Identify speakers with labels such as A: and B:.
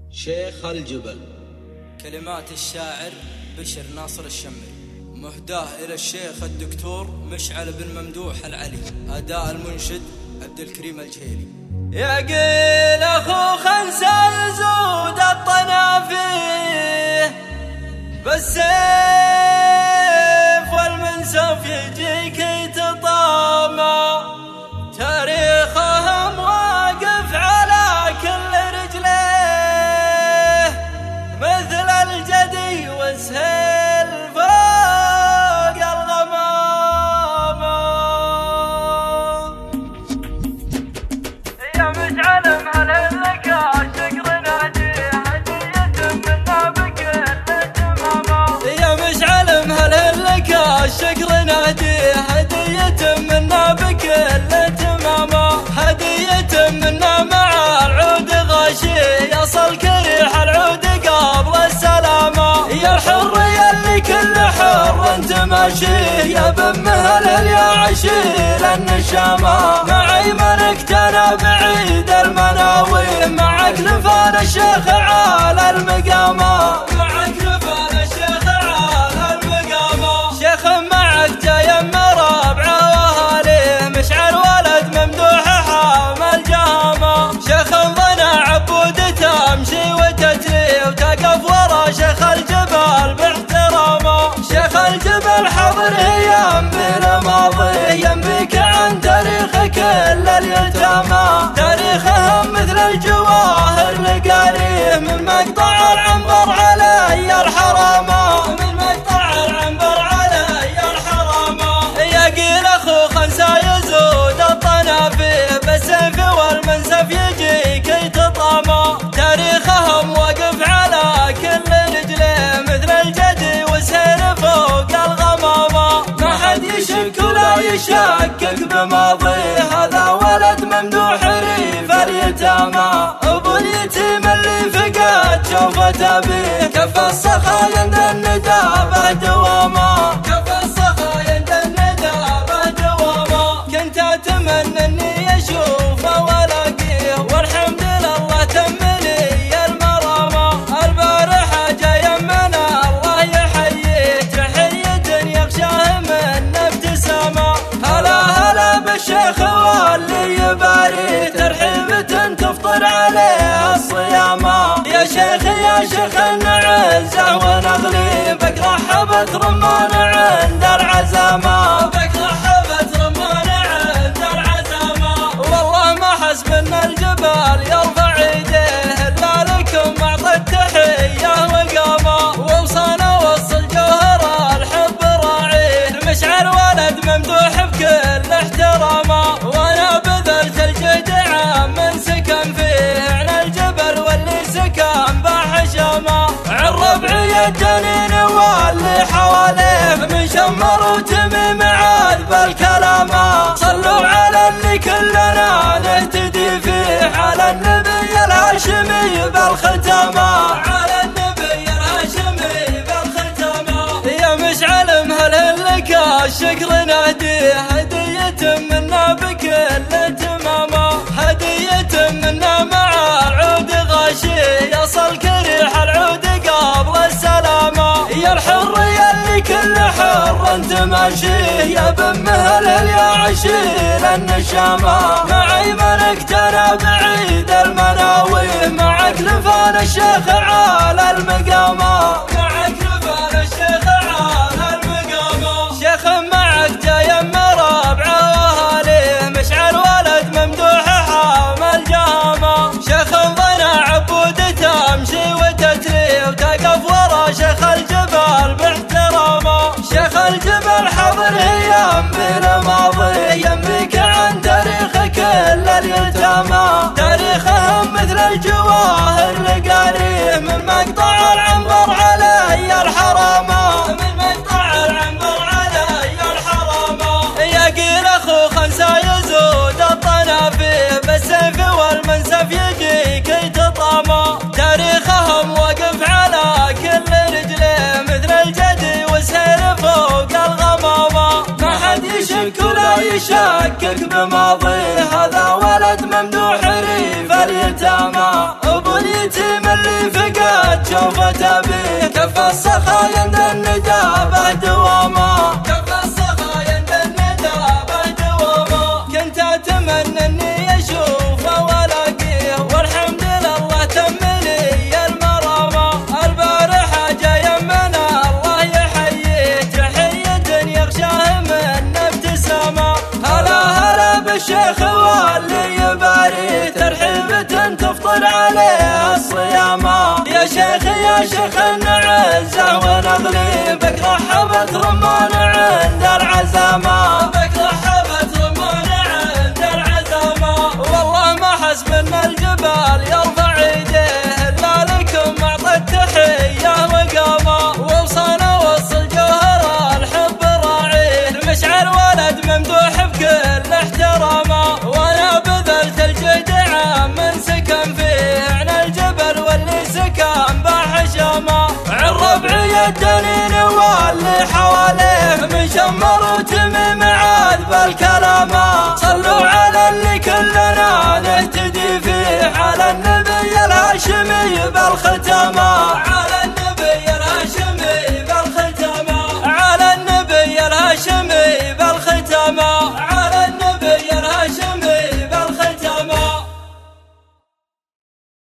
A: شيخ الجبل.
B: كلمات الشاعر بشر ناصر الشمري، مهداه إلى الشيخ الدكتور مشعل بن ممدوح العلي، أداء المنشد عبد الكريم الجهيلي. يا قيل أخو خنسى يزود الطنافيه بالسيف والمنسف يجيك تطامى، تاريخهم واقف على كل رجليه مثل الجدي والسهل فوق الغمامة. يا مشعل مهللك الشكر نهديه هدية منا بكل تمامة، يا مشعل مهللك الشكر نهديه هدية منا بكل تمامة، هدية منا مع العود غاشي يصل كريح العود قبل السلامة. يا الحر يلي كل حر انت ماشيه يا بن مهلل يا عشير النشامة، معي منك انا بعيد المناوي معك لفان الشيخ عالى المقامة، معك لفان الشيخ عالى المقامة. شيخ معك جاي مرابعه واهاليه مشعل ولد ممدوح حامل جامة، شيخ ضنا عبود تمشي وتجري وتقف ورا شيخ الجبل باحترامه. شيخ الجبل حضر ينبي الماضي ينبيك عن تاريخ كل اليتامى، تاريخهم مثل الجواهر لقاريه من مقطع العنبر علي الحرامة، من مقطع العنبر علي الحرامة. يا قيل اخو خنسى يزود الطنافيه بالسيف والمنسف يجيك تطامى، تاريخهم واقف على كل رجليه مثل الجدي وسهل فوق الغمامة، ما حد يشك ولا يشكك بماضيه هذا ولد ممدوح ريف اليتامى، ابو اليتيم اللي فقد شوفة ابيه كف الصخا عند الندابة دواما، كف الصخا عند الندابة دواما. كنت اتمنى اني اشوفه والاقيه والحمد لله تم لي المرامة، البارحة جاي من الله يحييه تحية يغشاه من ابتسامة. هلا هلا بالشيخ واللي يباريه ترحيبة تفطر عليه الصيامة، يا شيخ يا شيخ نعزه ونغلي بك رحبت رمان عند العزامة، بك رحبت رمان عند العزامة. والله ما حسب ان الجبال يرفع ايديه الا لكم اعطى التحية وقامة، ووصانا وصل جوهر الحب راعيه مشعل ولد ممدوح بكل احترامه، وانا بذلت الجهد عام من سكن فيه عن الجبل واللي سكن بحشامه، عن ربعي الجنين واللي حواليه من شمر وتميم عاد بالكلامه. صلوا على اللي كلنا نهتدي فيه على النبي الهاشمي بالختامه، على النبي الهاشمي بالختامه. يا مشعل مهللك الشكر نهديه هدية منا بكل تمامة، هدية منا مع العود غاشي يصل كريح العود قبل السلامة. يا الحر يلي كل حر انت ماشيه يا بن مهلل يا عشير النشامة، معي منك انا بعيد المناوي معك لفان الشيخ عالى المقامة، معك لفان الشيخ عالى المقامة. شيخ معك جاي مرابعه واهاليه مشعل ولد ممدوح حامل جامة، شيخ ضنا عبود تمشي وتجري وتقف ورا شيخ الجبل باحترامه. شيخ الجبل حضر ينبي الماضي ينبيك عن تاريخ كل اليتامى، تاريخهم مثل الجواهر لقاريه من مقطع العنبر علي الحرامة، من مقطع العنبر علي الحرامة. يا قيل اخو خنسى يزود الطنافيه بالسيف والمنسف يجيك تطامى، تاريخهم واقف على كل رجليه مثل الجدي وسهل فوق الغمامة، ما حد يشك ولا يشكك بماضيه هذا ولد ممدوح ريف اليتامى، ابو اليتيم الكريم اللي فقد شوفته بيه، كف السخا عند الندى بعد دوامه، كف السخا عند الندى بعد دوامه. كنت اتمنى اني اشوفه والاقيه، والحمد لله تم لي المرامه. البارحه جاي من الله يحييه، تحيه يغشاه من ابتسامه. هلا هلا بالشيخ واللي يباري، ترحيبة تفطر عليه الصيامة. يا شيخ نعزه ونغلي، بك رحبت رمان عند العزامة، بك رحبت رمان عند العزامة. والله ما حسب ان الجبال يرفع ايديه، الا لكم اعطى التحية وقامة. وصانا وصل جوهر الحب راعيه، المشعر ولد ممدوح بكل احترامه. وانا بذلت الجهد عام من سكن فيه، عن الجبل واللي سكن بحشامه. عن ربعي الدنين واللي حواليه، من شمر وتميم عاد بالكلامه. صلوا على اللي كلنا نهتدي فيه، على النبي الهاشمي بالختامه.